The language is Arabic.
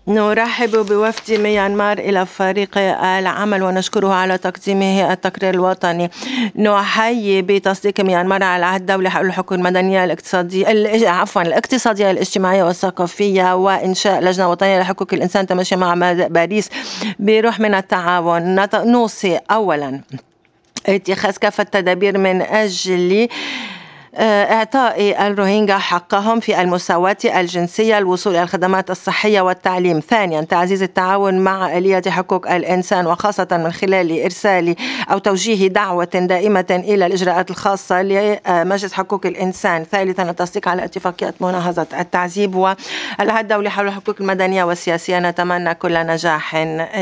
نرحب بوفد ميانمار إلى فريق العمل ونشكره على تقديمه التقرير الوطني. نحيي بتصديق ميانمار على العهد الدولي حول الحقوق المدنية الاقتصادية الاجتماعية والثقافية وإنشاء لجنة وطنية لحقوق الإنسان تماشيا مع باريس بروح من التعاون. نوصي أولا اتخاذ كافة التدابير من أجل إعطاء الروهينجا حقهم في المساواة الجنسية، الوصول إلى الخدمات الصحية والتعليم. ثانيا تعزيز التعاون مع آلية حقوق الإنسان وخاصة من خلال إرسال أو توجيه دعوة دائمة إلى الإجراءات الخاصة لمجلس حقوق الإنسان. ثالثا التصديق على اتفاقية مناهضة التعذيب والعهد الدولي حول الحقوق المدنية والسياسية. نتمنى كل نجاح.